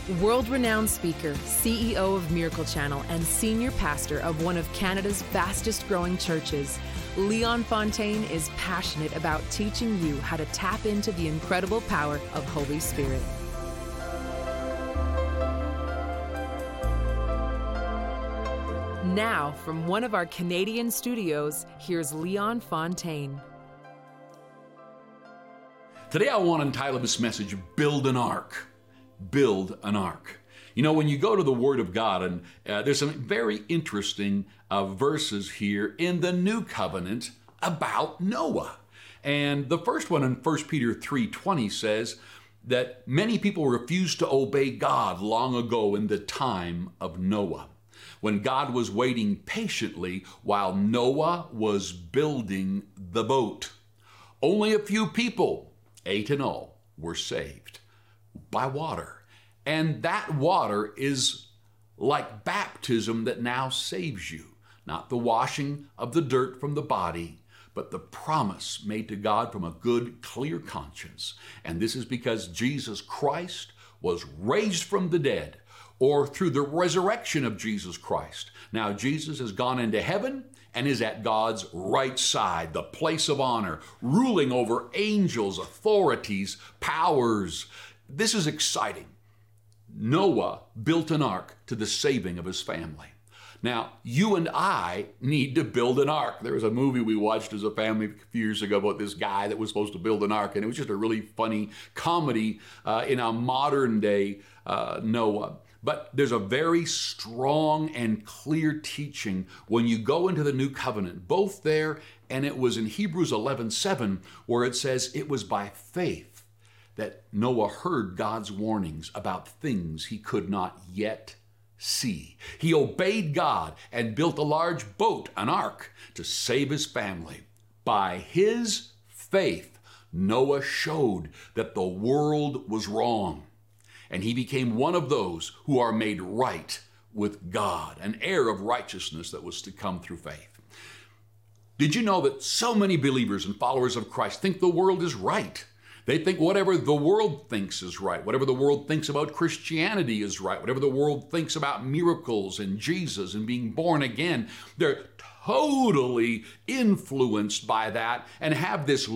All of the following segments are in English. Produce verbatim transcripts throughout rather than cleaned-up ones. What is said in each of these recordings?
World-renowned speaker, C E O of Miracle Channel, and senior pastor of one of Canada's fastest-growing churches, Leon Fontaine is passionate about teaching you how to tap into the incredible power of Holy Spirit. Now, from one of our Canadian studios, here's Leon Fontaine. Today I want to entitle this message, Build an Ark. Build an ark. You know, when you go to the Word of God, and uh, there's some very interesting uh, verses here in the New Covenant about Noah. And the first one in First Peter three twenty says that many people refused to obey God long ago in the time of Noah, when God was waiting patiently while Noah was building the boat. Only a few people, eight in all, were saved by water. And that water is like baptism that now saves you. Not the washing of the dirt from the body, but the promise made to God from a good, clear conscience. And this is because Jesus Christ was raised from the dead, or through the resurrection of Jesus Christ. Now Jesus has gone into heaven and is at God's right side, the place of honor, ruling over angels, authorities, powers. This is exciting. Noah built an ark to the saving of his family. Now, you and I need to build an ark. There was a movie we watched as a family a few years ago about this guy that was supposed to build an ark, and it was just a really funny comedy uh, in a modern day uh, Noah. But there's a very strong and clear teaching when you go into the New Covenant, both there, and it was in Hebrews eleven seven, where it says it was by faith that Noah heard God's warnings about things he could not yet see. He obeyed God and built a large boat, an ark, to save his family. By his faith, Noah showed that the world was wrong, and he became one of those who are made right with God, an heir of righteousness that was to come through faith. Did you know that so many believers and followers of Christ think the world is right? They think whatever the world thinks is right, whatever the world thinks about Christianity is right, whatever the world thinks about miracles and Jesus and being born again. They're totally influenced by that and have this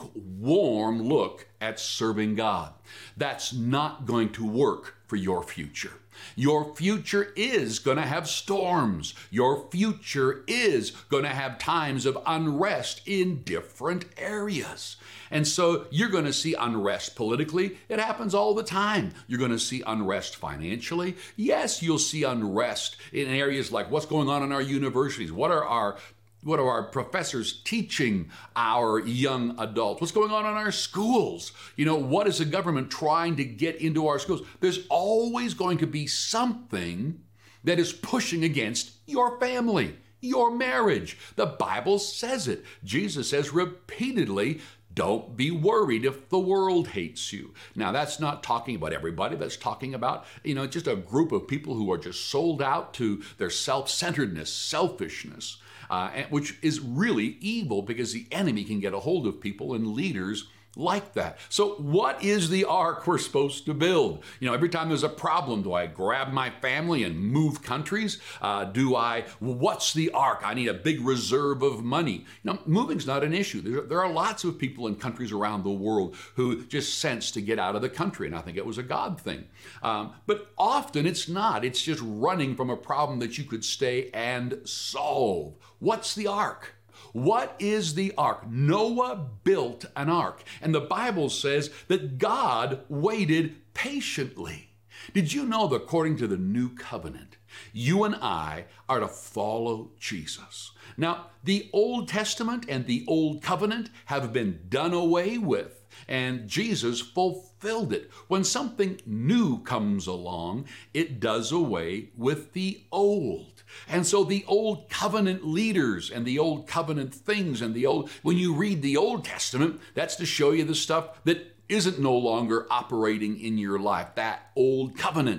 lukewarm look at serving God. That's not going to work for your future. Your future is going to have storms. Your future is going to have times of unrest in different areas. And so you're going to see unrest politically. It happens all the time. You're going to see unrest financially. Yes, you'll see unrest in areas like what's going on in our universities. What are our What are our professors teaching our young adults? What's going on in our schools? You know, what is the government trying to get into our schools? There's always going to be something that is pushing against your family, your marriage. The Bible says it. Jesus says repeatedly, don't be worried if the world hates you. Now, that's not talking about everybody. That's talking about, you know, just a group of people who are just sold out to their self-centeredness, selfishness, uh, which is really evil because the enemy can get a hold of people and leaders like that. So what is the ark we're supposed to build? You know, every time there's a problem, do I grab my family and move countries? Uh, do I, what's the ark? I need a big reserve of money. You know, moving's not an issue. There, there are lots of people in countries around the world who just sense to get out of the country, and I think it was a God thing. Um, but often it's not. It's just running from a problem that you could stay and solve. What's the ark? What is the ark? Noah built an ark, and the Bible says that God waited patiently. Did you know that according to the New Covenant, you and I are to follow Jesus? Now, the Old Testament and the Old Covenant have been done away with, and Jesus fulfilled it. When something new comes along, it does away with the old. And so the Old Covenant leaders and the Old Covenant things and the old, when you read the Old Testament, that's to show you the stuff that isn't no longer operating in your life. That old covenant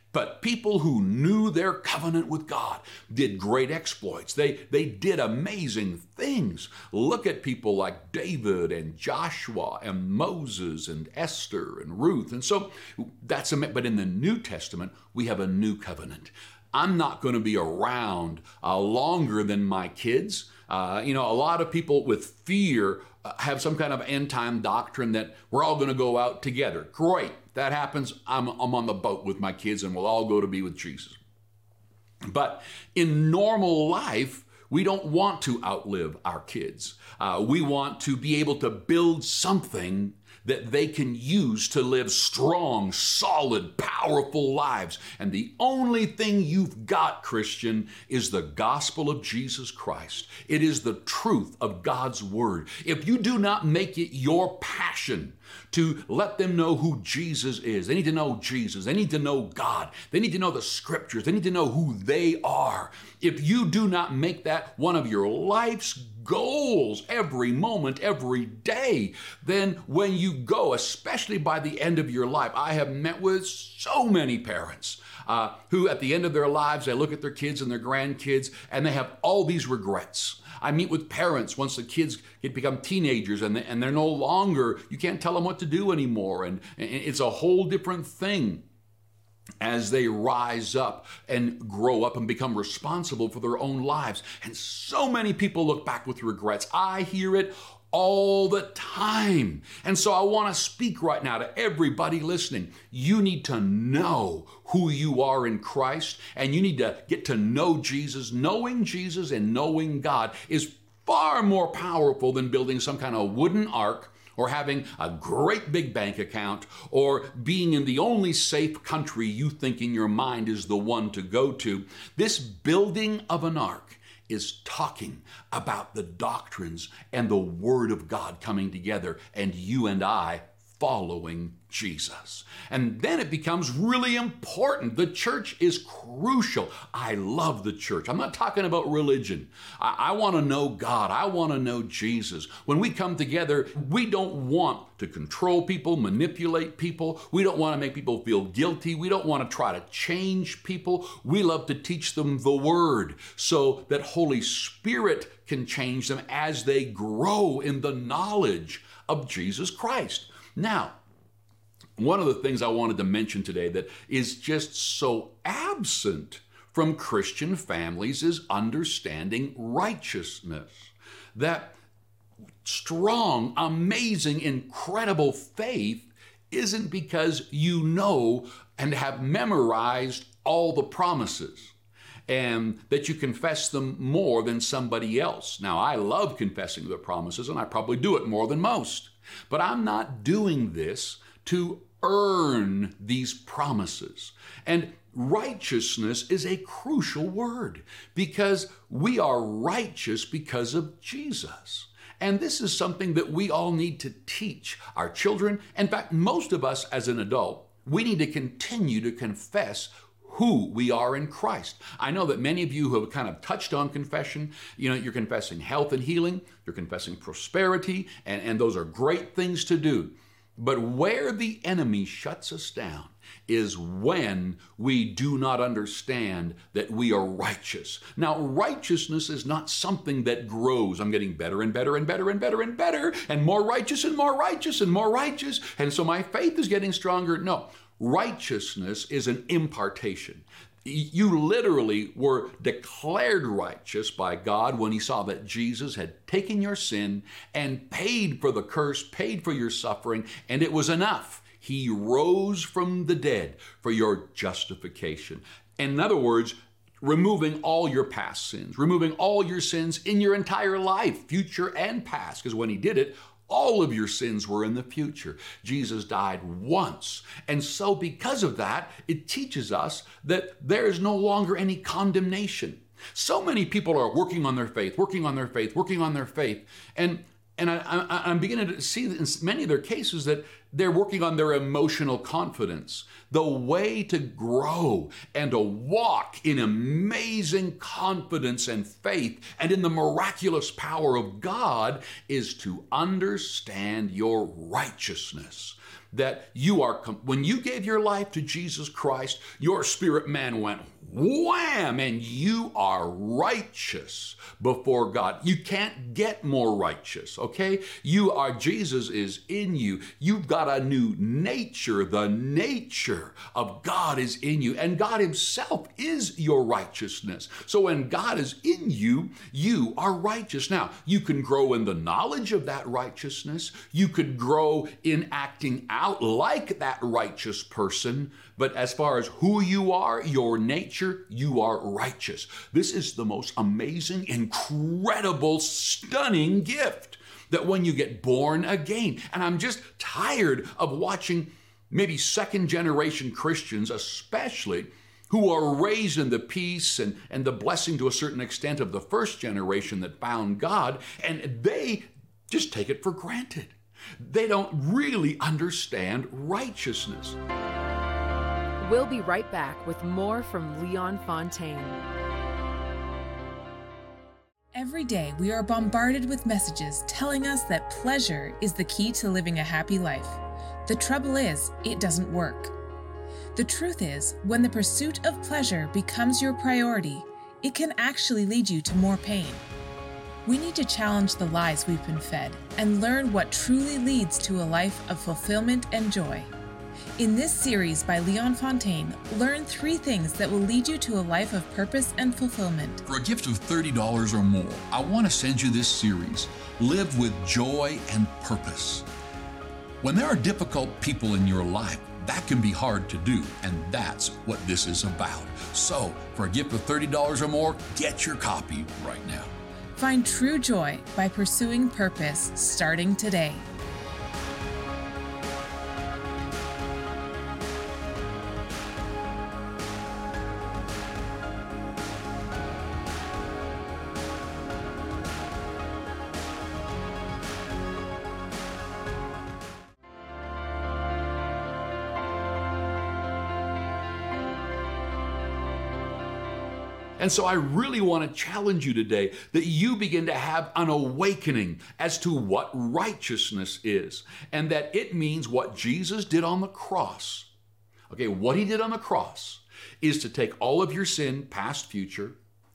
But people who knew their covenant with God did great exploits. They, they did amazing things. Look at people like David and Joshua and Moses and Esther and Ruth. And so that's, but in the New Testament, we have a new covenant. I'm not going to be around uh, longer than my kids. Uh, you know, a lot of people with fear uh, have some kind of end-time doctrine that we're all going to go out together. Great. That happens. I'm, I'm on the boat with my kids and we'll all go to be with Jesus. But in normal life, we don't want to outlive our kids. Uh, we want to be able to build something that they can use to live strong, solid, powerful lives. And the only thing you've got, Christian, is the gospel of Jesus Christ. It is the truth of God's word. If you do not make it your passion to let them know who Jesus is, they need to know Jesus, they need to know God, they need to know the scriptures, they need to know who they are. If you do not make that one of your life's goals every moment, every day, then when you go, especially by the end of your life, I have met with so many parents uh, who at the end of their lives, they look at their kids and their grandkids and they have all these regrets. I meet with parents once the kids get become teenagers and, they, and they're no longer, you can't tell them what to do anymore. And, and it's a whole different thing as they rise up and grow up and become responsible for their own lives. And so many people look back with regrets. I hear it all the time. And so I want to speak right now to everybody listening. You need to know who you are in Christ, and you need to get to know Jesus. Knowing Jesus and knowing God is far more powerful than building some kind of wooden ark, or having a great big bank account, or being in the only safe country you think in your mind is the one to go to. This building of an ark is talking about the doctrines and the Word of God coming together, and you and I following Jesus. And then it becomes really important. The church is crucial. I love the church. I'm not talking about religion. I, I want to know God. I want to know Jesus. When we come together, we don't want to control people, manipulate people. We don't want to make people feel guilty. We don't want to try to change people. We love to teach them the Word so that Holy Spirit can change them as they grow in the knowledge of Jesus Christ. Now, one of the things I wanted to mention today that is just so absent from Christian families is understanding righteousness. That strong, amazing, incredible faith isn't because you know and have memorized all the promises and that you confess them more than somebody else. Now, I love confessing the promises, and I probably do it more than most. But I'm not doing this to earn these promises. And righteousness is a crucial word because we are righteous because of Jesus. And this is something that we all need to teach our children. In fact, most of us as an adult, we need to continue to confess who we are in Christ. I know that many of you who have kind of touched on confession, you know, you're confessing health and healing, you're confessing prosperity, and, and those are great things to do. But where the enemy shuts us down is when we do not understand that we are righteous. Now, righteousness is not something that grows. I'm getting better and better and better and better and better and more righteous and more righteous and more righteous. And so my faith is getting stronger. No. Righteousness is an impartation. You literally were declared righteous by God when he saw that Jesus had taken your sin and paid for the curse, paid for your suffering, and it was enough. He rose from the dead for your justification. In other words, removing all your past sins, removing all your sins in your entire life, future and past, because when he did it, all of your sins were in the future. Jesus died once. And so because of that, it teaches us that there is no longer any condemnation. So many people are working on their faith, working on their faith, working on their faith. And And I, I, I'm beginning to see in many of their cases that they're working on their emotional confidence. The way to grow and to walk in amazing confidence and faith and in the miraculous power of God is to understand your righteousness. that you are, when you gave your life to Jesus Christ, your spirit man went wham, and you are righteous before God. You can't get more righteous, okay? You are, Jesus is in you. You've got a new nature. The nature of God is in you, and God himself is your righteousness. So when God is in you, you are righteous. Now, you can grow in the knowledge of that righteousness. You could grow in acting out like that righteous person, but as far as who you are, your nature, you are righteous. This is the most amazing, incredible, stunning gift that when you get born again, and I'm just tired of watching maybe second generation Christians, especially, who are raised in the peace and, and the blessing to a certain extent of the first generation that found God, and they just take it for granted. They don't really understand righteousness. We'll be right back with more from Leon Fontaine. Every day, we are bombarded with messages telling us that pleasure is the key to living a happy life. The trouble is, it doesn't work. The truth is, when the pursuit of pleasure becomes your priority, it can actually lead you to more pain. We need to challenge the lies we've been fed and learn what truly leads to a life of fulfillment and joy. In this series by Leon Fontaine, learn three things that will lead you to a life of purpose and fulfillment. For a gift of thirty dollars or more, I want to send you this series, Live with Joy and Purpose. When there are difficult people in your life, that can be hard to do, and that's what this is about. So, for a gift of thirty dollars or more, get your copy right now. Find true joy by pursuing purpose, starting today. And so I really want to challenge you today that you begin to have an awakening as to what righteousness is, and that it means what Jesus did on the cross. Okay, what he did on the cross is to take all of your sin, past, future,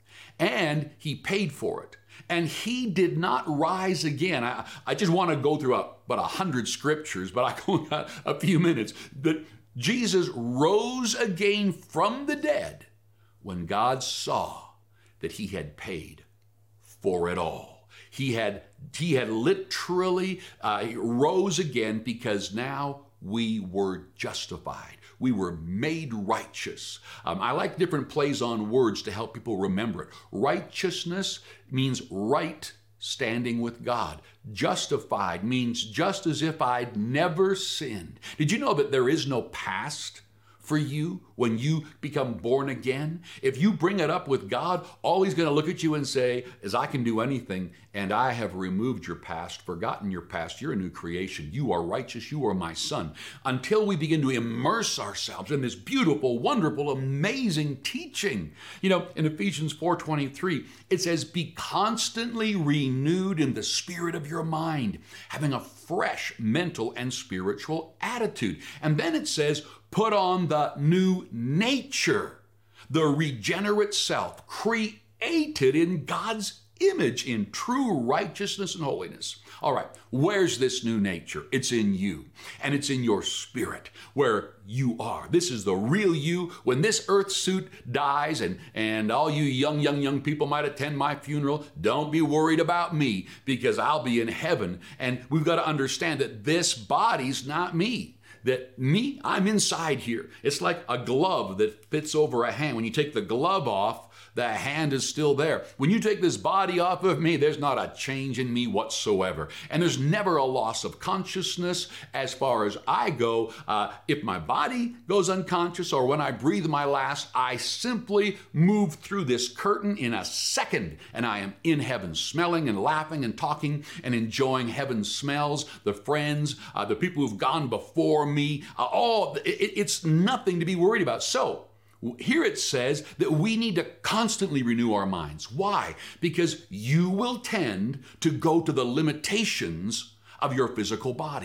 and he paid for it. And he did not rise again. I, I just want to go through a, about a hundred scriptures, but I only got a few minutes. That Jesus rose again from the dead when God saw that he had paid for it all. He had, he had literally uh, rose again because now we were justified. We were made righteous. Um, I like different plays on words to help people remember it. Righteousness means right standing with God. Justified means just as if I'd never sinned. Did you know that there is no past for you when you become born again? If you bring it up with God, all he's going to look at you and say is, I can do anything, and I have removed your past, forgotten your past. You're a new creation. You are righteous. You are my son. Until we begin to immerse ourselves in this beautiful, wonderful, amazing teaching. You know, in Ephesians four twenty-three, it says, be constantly renewed in the spirit of your mind, having a fresh mental and spiritual attitude. And then it says, put on the new nature, the regenerate self, created in God's image in true righteousness and holiness. All right, where's this new nature? It's in you, and it's in your spirit where you are. This is the real you. When this earth suit dies, and, and all you young, young, young people might attend my funeral, don't be worried about me, because I'll be in heaven. And we've got to understand that this body's not me. That me, I'm inside here. It's like a glove that fits over a hand. When you take the glove off, the hand is still there. When you take this body off of me, there's not a change in me whatsoever. And there's never a loss of consciousness as far as I go. Uh, if my body goes unconscious or when I breathe my last, I simply move through this curtain in a second, and I am in heaven, smelling and laughing and talking and enjoying heaven's smells, the friends, uh, the people who've gone before me. Uh, all it, it's nothing to be worried about. So here it says that we need to constantly renew our minds. Why? Because you will tend to go to the limitations of your physical body.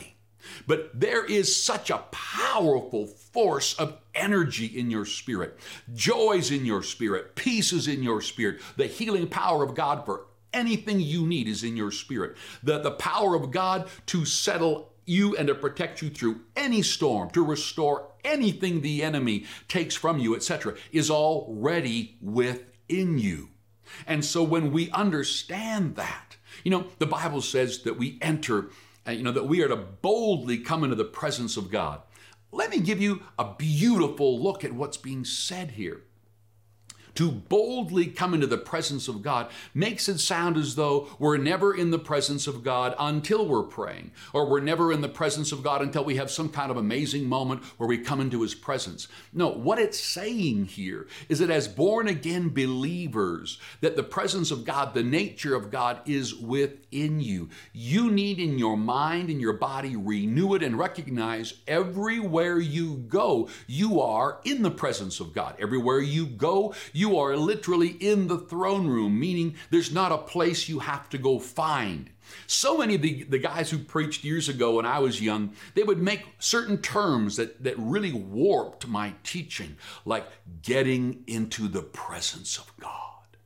But there is such a powerful force of energy in your spirit. Joy's in your spirit. Peace is in your spirit. The healing power of God for anything you need is in your spirit. The, the power of God to settle you and to protect you through any storm, to restore anything the enemy takes from you, et cetera, is already within you. And so when we understand that, you know, the Bible says that we enter, uh, you know, that we are to boldly come into the presence of God. Let me give you a beautiful look at what's being said here. To boldly come into the presence of God makes it sound as though we're never in the presence of God until we're praying, or we're never in the presence of God until we have some kind of amazing moment where we come into His presence. No, what it's saying here is that as born-again believers, that the presence of God, the nature of God is within you. You need in your mind and your body renew it and recognize everywhere you go, you are in the presence of God. Everywhere you go, you You are literally in the throne room, meaning there's not a place you have to go find. So many of the, the guys who preached years ago when I was young, they would make certain terms that, that really warped my teaching, like getting into the presence of God.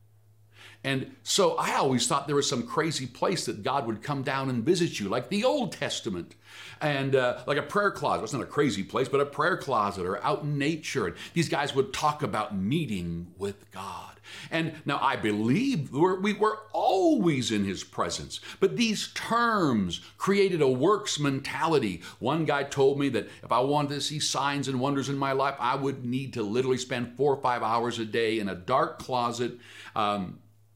And so I always thought there was some crazy place that God would come down and visit you, like the Old Testament. And uh, like a prayer closet. It's not a crazy place, but a prayer closet or out in nature. And these guys would talk about meeting with God. And now I believe we're, we were always in His presence. But these terms created a works mentality. One guy told me that if I wanted to see signs and wonders in my life, I would need to literally spend four or five hours a day in a dark closet, um,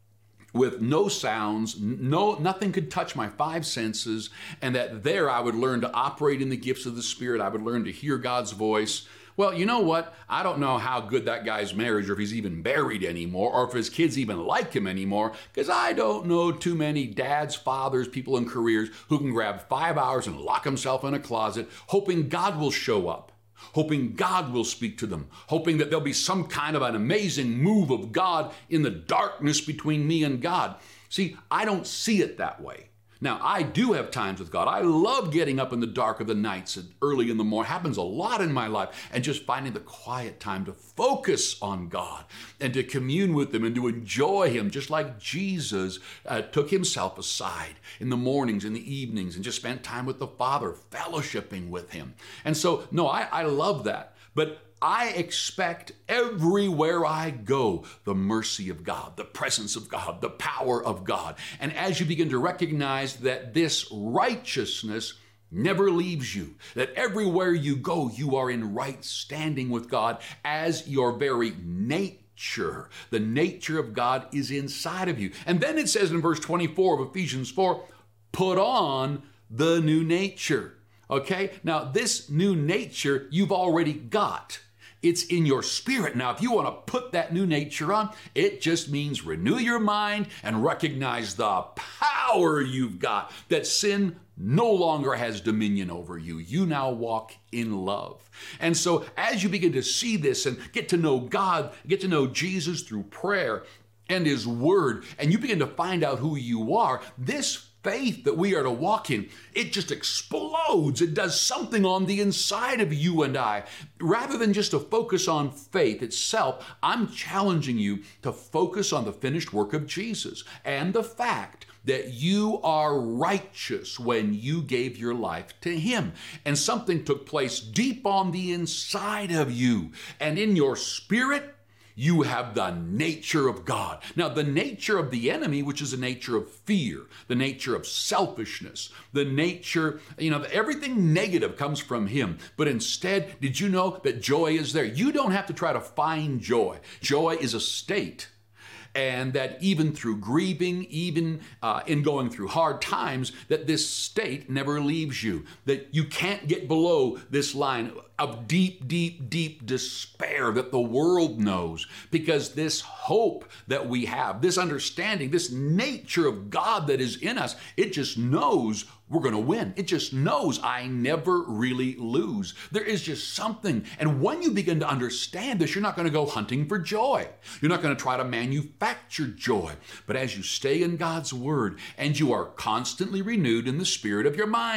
with no sounds, no nothing could touch my five senses, and that there I would learn to operate in the gifts of the Spirit. I would learn to hear God's voice. Well, you know what? I don't know how good that guy's marriage, or if he's even married anymore, or if his kids even like him anymore, because I don't know too many dads, fathers, people in careers who can grab five hours and lock himself in a closet, hoping God will show up, hoping God will speak to them, hoping that there'll be some kind of an amazing move of God in the darkness between me and God. See, I don't see it that way. Now, I do have times with God. I love getting up in the dark of the nights and early in the morning. It happens a lot in my life. And just finding the quiet time to focus on God and to commune with Him and to enjoy Him, just like Jesus uh, took Himself aside in the mornings and the evenings and just spent time with the Father, fellowshipping with Him. And so, no, I, I love that. But I expect everywhere I go the mercy of God, the presence of God, the power of God. And as you begin to recognize that this righteousness never leaves you, that everywhere you go, you are in right standing with God as your very nature. The nature of God is inside of you. And then it says in verse twenty-four of Ephesians four, put on the new nature. Okay? Now, this new nature you've already got. It's in your spirit. Now, if you want to put that new nature on, it just means renew your mind and recognize the power you've got, that sin no longer has dominion over you. You now walk in love. And so as you begin to see this and get to know God, get to know Jesus through prayer and His Word, and you begin to find out who you are, this faith that we are to walk in, it just explodes. It does something on the inside of you and I. Rather than just to focus on faith itself, I'm challenging you to focus on the finished work of Jesus and the fact that you are righteous when you gave your life to Him. And something took place deep on the inside of you. And in your spirit, you have the nature of God. Now, the nature of the enemy, which is the nature of fear, the nature of selfishness, the nature, you know, everything negative comes from him. But instead, did you know that joy is there? You don't have to try to find joy. Joy is a state. And that even through grieving, even uh, in going through hard times, that this state never leaves you. That you can't get below this line of deep, deep, deep despair that the world knows. Because this hope that we have, this understanding, this nature of God that is in us, it just knows we're going to win. It just knows I never really lose. There is just something. And when you begin to understand this, you're not going to go hunting for joy. You're not going to try to manufacture joy. But as you stay in God's Word and you are constantly renewed in the spirit of your mind,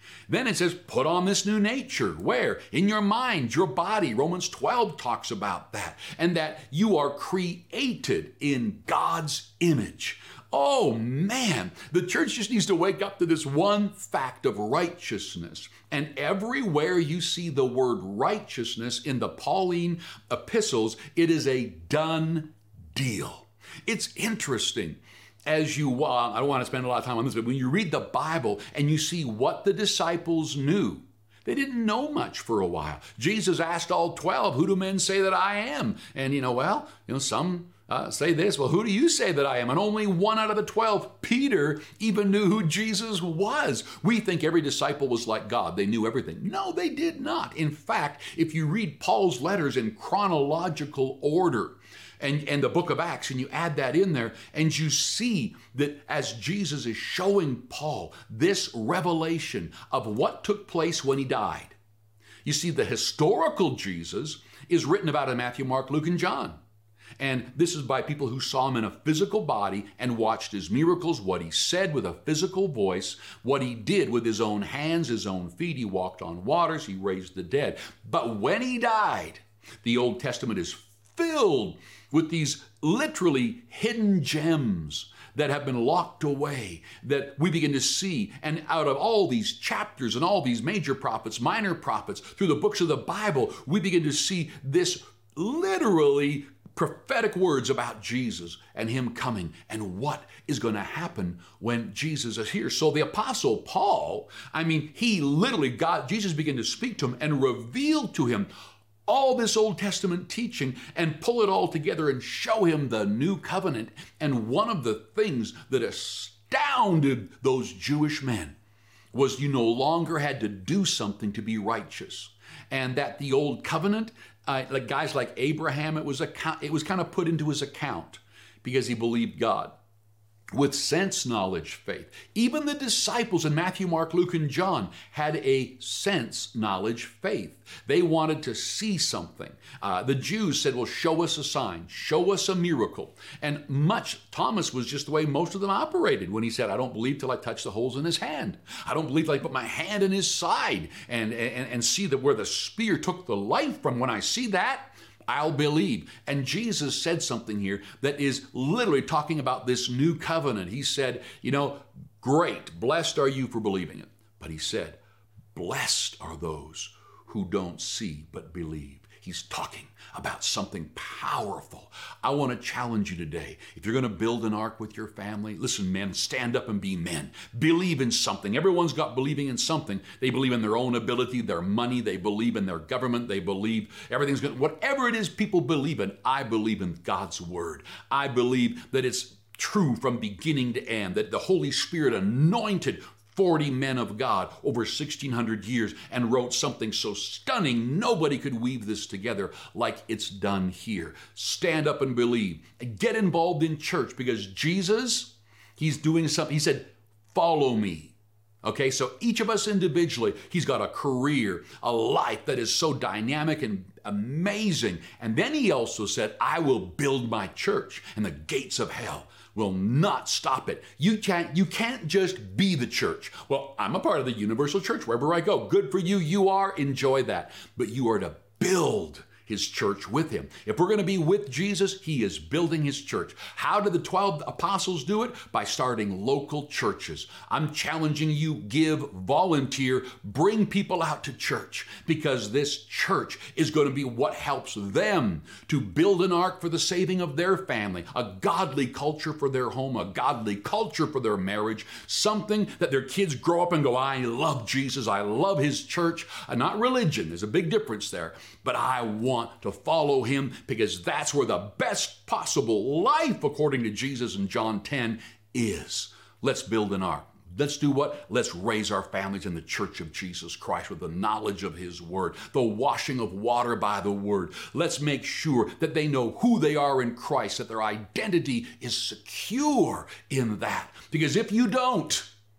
Then it says, put on this new nature. Where? In your mind, your body. Romans twelve talks about that. And that you are created in God's image. Oh man, the church just needs to wake up to this one fact of righteousness. And everywhere you see the word righteousness in the Pauline epistles, it is a done deal. It's interesting. As you, uh, I don't want to spend a lot of time on this, but when you read the Bible and you see what the disciples knew, they didn't know much for a while. Jesus asked all twelve, who do men say that I am? And you know, well, you know, some uh, say this, well, who do you say that I am? And only one out of the twelve, Peter, even knew who Jesus was. We think every disciple was like God. They knew everything. No, they did not. In fact, if you read Paul's letters in chronological order, And, and the book of Acts, and you add that in there, and you see that as Jesus is showing Paul this revelation of what took place when he died. You see, the historical Jesus is written about in Matthew, Mark, Luke, and John. And this is by people who saw him in a physical body and watched his miracles, what he said with a physical voice, what he did with his own hands, his own feet. He walked on waters, he raised the dead. But when he died, the Old Testament is filled with these literally hidden gems that have been locked away that we begin to see. And out of all these chapters and all these major prophets, minor prophets, through the books of the Bible, we begin to see this literally prophetic words about Jesus and him coming and what is going to happen when Jesus is here. So the Apostle Paul, I mean, he literally, God, Jesus began to speak to him and reveal to him all this Old Testament teaching and pull it all together and show him the new covenant. And one of the things that astounded those Jewish men was you no longer had to do something to be righteous. And that the old covenant, uh, like guys like Abraham, it was, account, it was kind of put into his account because he believed God. With sense knowledge faith. Even the disciples in Matthew, Mark, Luke, and John had a sense knowledge faith. They wanted to see something. Uh, the Jews said, well, show us a sign, show us a miracle. And much, Thomas was just the way most of them operated when he said, I don't believe till I touch the holes in his hand. I don't believe till I put my hand in his side and, and, and see that where the spear took the life from. When I see that, I'll believe. And Jesus said something here that is literally talking about this new covenant. He said, you know, great, blessed are you for believing it. But he said, blessed are those who don't see but believe. He's talking about something powerful. I want to challenge you today. If you're going to build an ark with your family, listen, men, stand up and be men. Believe in something. Everyone's got believing in something. They believe in their own ability, their money. They believe in their government. They believe everything's going to, whatever it is people believe in, I believe in God's word. I believe that it's true from beginning to end, that the Holy Spirit anointed forty men of God over sixteen hundred years and wrote something so stunning nobody could weave this together like it's done here. Stand up and believe. Get involved in church because Jesus, he's doing something. He said, follow me. Okay, so each of us individually, he's got a career, a life that is so dynamic and amazing. And then he also said, I will build my church and the gates of hell will not stop it. You can't, you can't just be the church. Well, I'm a part of the universal church wherever I go. Good for you. You are. Enjoy that. But you are to build his church with him. If we're going to be with Jesus, he is building his church. How did the twelve apostles do it? By starting local churches. I'm challenging you, give, volunteer, bring people out to church because this church is going to be what helps them to build an ark for the saving of their family, a godly culture for their home, a godly culture for their marriage, something that their kids grow up and go, I love Jesus, I love his church, and not religion. There's a big difference there, but I want to follow him because that's where the best possible life, according to Jesus in John ten, is. Let's build an ark. Let's do what? Let's raise our families in the church of Jesus Christ with the knowledge of his word, the washing of water by the word. Let's make sure that they know who they are in Christ, that their identity is secure in that. Because if you don't,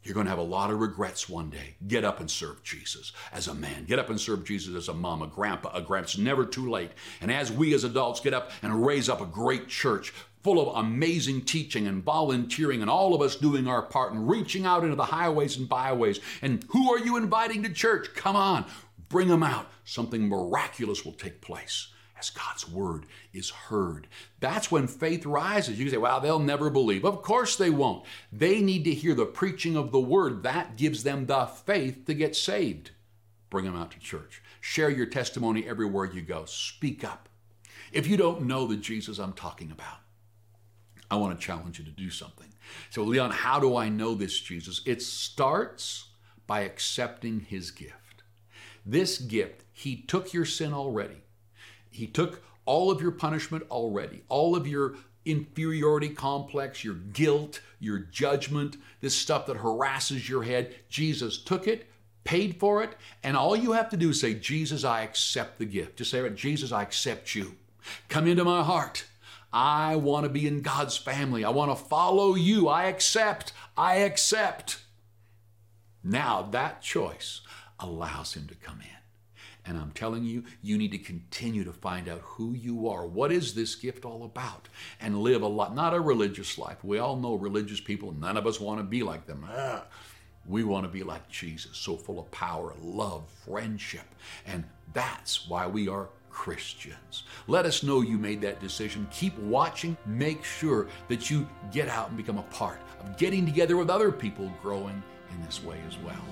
You're going to have a lot of regrets one day. Get up and serve Jesus as a man. Get up and serve Jesus as a mom, a grandpa, a grandpa. It's never too late. And as we as adults get up and raise up a great church full of amazing teaching and volunteering and all of us doing our part and reaching out into the highways and byways. And who are you inviting to church? Come on, bring them out. Something miraculous will take place as God's word is heard. That's when faith rises. You can say, well, they'll never believe. Of course they won't. They need to hear the preaching of the word. That gives them the faith to get saved. Bring them out to church. Share your testimony everywhere you go. Speak up. If you don't know the Jesus I'm talking about, I want to challenge you to do something. So, Leon, how do I know this Jesus? It starts by accepting his gift. This gift, he took your sin already. He took all of your punishment already, all of your inferiority complex, your guilt, your judgment, this stuff that harasses your head. Jesus took it, paid for it, and all you have to do is say, Jesus, I accept the gift. Just say, Jesus, I accept you. Come into my heart. I want to be in God's family. I want to follow you. I accept. I accept. Now that choice allows him to come in. And I'm telling you, you need to continue to find out who you are. What is this gift all about? And live a lot, not a religious life. We all know religious people. None of us want to be like them. Ah, we want to be like Jesus, so full of power, love, friendship. And that's why we are Christians. Let us know you made that decision. Keep watching. Make sure that you get out and become a part of getting together with other people growing in this way as well.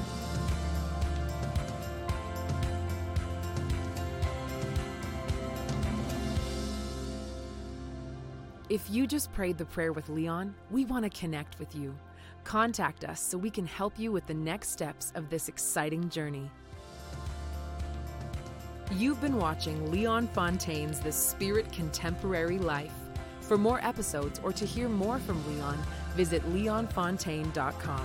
If you just prayed the prayer with Leon, we want to connect with you. Contact us so we can help you with the next steps of this exciting journey. You've been watching Leon Fontaine's The Spirit Contemporary Life. For more episodes or to hear more from Leon, visit leon fontaine dot com.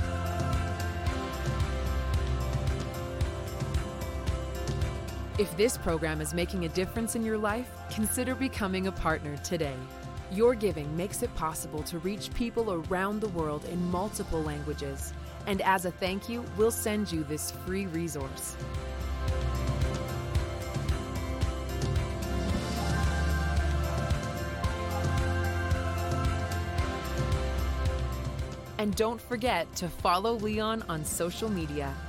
If this program is making a difference in your life, consider becoming a partner today. Your giving makes it possible to reach people around the world in multiple languages. And as a thank you, we'll send you this free resource. And don't forget to follow Leon on social media